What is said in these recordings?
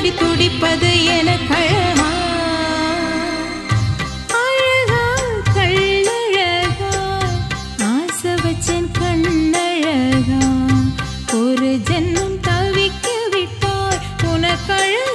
படி துடிப்பது என கழகா அழகா கள்ளழகா ஆசை வச்சேன் கண்ணழகா ஒரு ஜென்மம் தவிக்க விட்டார் உனக்கழகா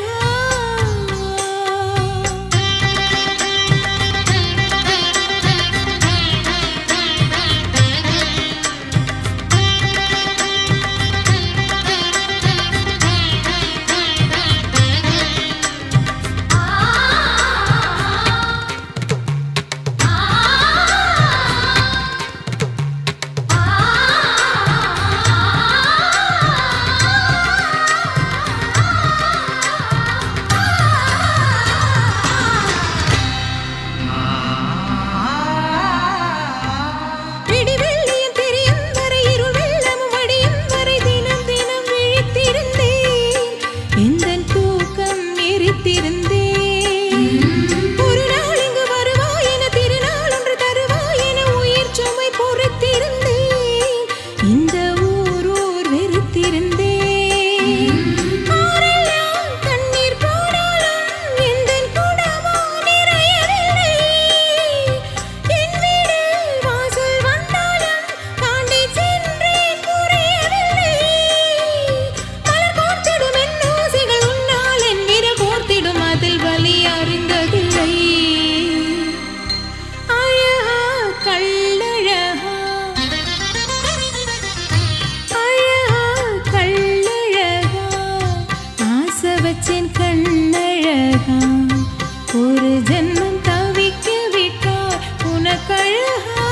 கண்ணழகா ஒரு ஜென்மம் தவிக்க விட்டார் உனக்கழகா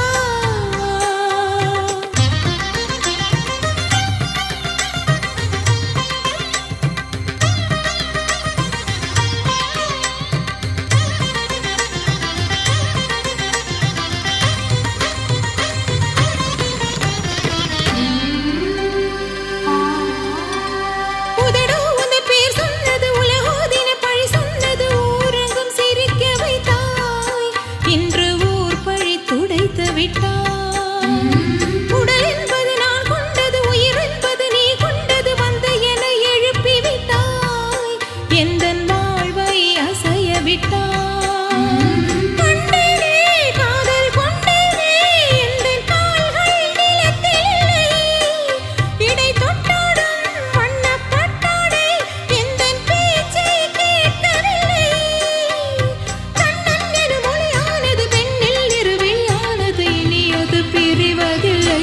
உடல் என்பது நான் கொண்டது உயிர் என்பது நீ கொண்டது வந்து என எழுப்பி விட்டாய் எந்தன் வாழ்வை அசைய விட்டாய் கொண்டேனே காதல் கொண்டேனே எந்தன் கால்கள் நிலத்தில்லை இடை தொட்டாடும் வண்ணப்பட்டாடை எந்தன் பேச்சை கேட்கவில்லை கண்ணன் எனும் மொழியானது பெண்ணில் இருவிழியானது இனி அது பிரிவதில்லை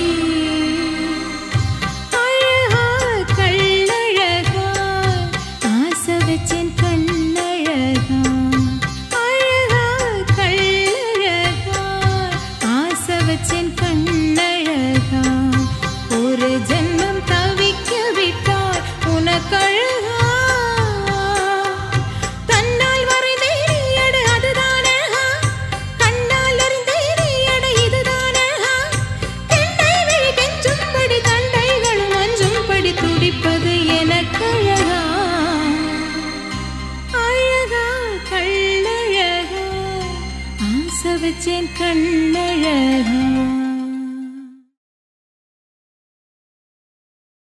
அழகா கள்ளழகா ஆசை வச்சேன் கண்ணழகா அழகா கள்ளழகா ஆசை வச்சேன் கண்ணழகா ஒரு ஜென்மம் தவிக்க விட்டார் உனக்கழகா தன்னால் வரைந்தேனே அட அதுதான் அழகா கண்ணால் அறிந்தேனே அட இதுதான் அழகா கெண்டை விழி கெஞ்சும்படி தண்டைகளும் அஞ்சும்படி துடிப்பது எனக்கழகா அழகா கள்ளழகா ஆசை வச்சேன் கண்ணழகா